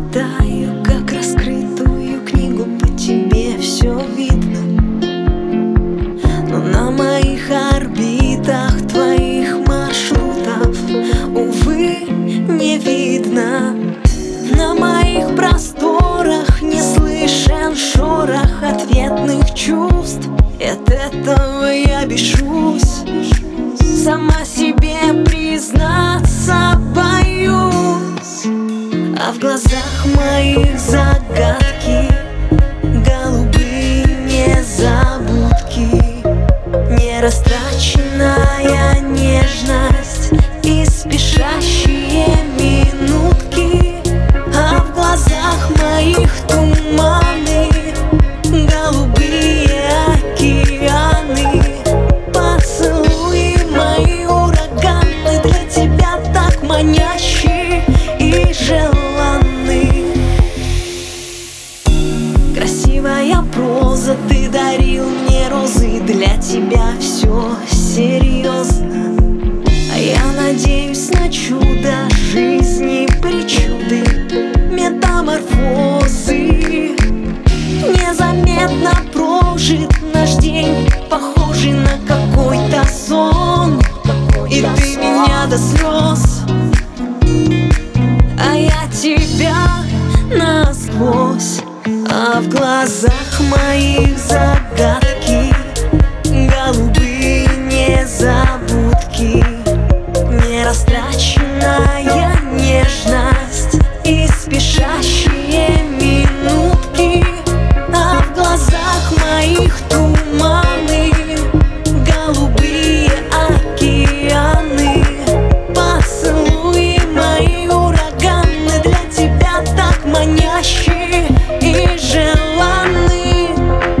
читаю, как раскрытую книгу, по тебе все видно. Но на моих орбитах твоих маршрутов, увы, не видно. На моих просторах не слышен шорох ответных чувств. И от этого я бешусь, сама себе признаться боюсь. А в глазах моих загадки, голубые незабудки, нерастраченная нежность и спешащие минутки. А в глазах моих туманы, голубые океаны, поцелуи мои ураганы, для тебя так манящие и желанны. Красивая проза, ты дарил мне розы, для тебя все серьезно. А я надеюсь на чудо жизни, причуды, метаморфозы. Незаметно прожит наш день, похожий на какой-то сон. И ты меня до слез, а я тебя насквозь. А в глазах моих загадки, голубые незабудки, нерастраченная нежность и спешащие минутки. А в глазах моих туманы, голубые океаны, поцелуи мои ураганы, для тебя так манящие и желанны.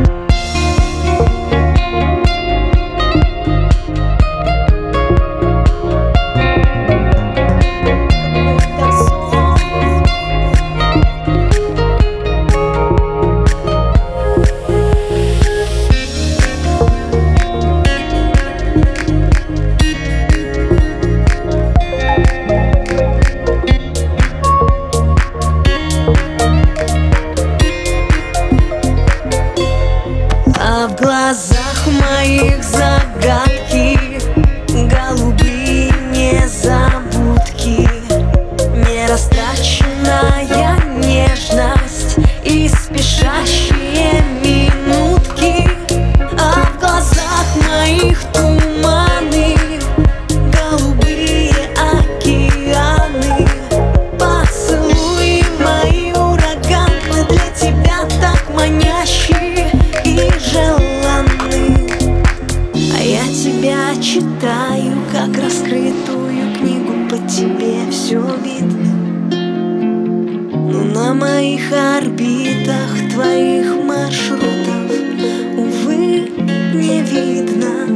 А в глазах моих загадки, голубые незабудки, нерастраченная нежность и спешащие минутки. А в глазах моих туманы, голубые океаны, поцелуи мои ураганы, для тебя так манящие и желанны. А я тебя читаю, как раскрытую книгу, по тебе все видно. Но на моих орбитах твоих маршрутов, увы, не видно.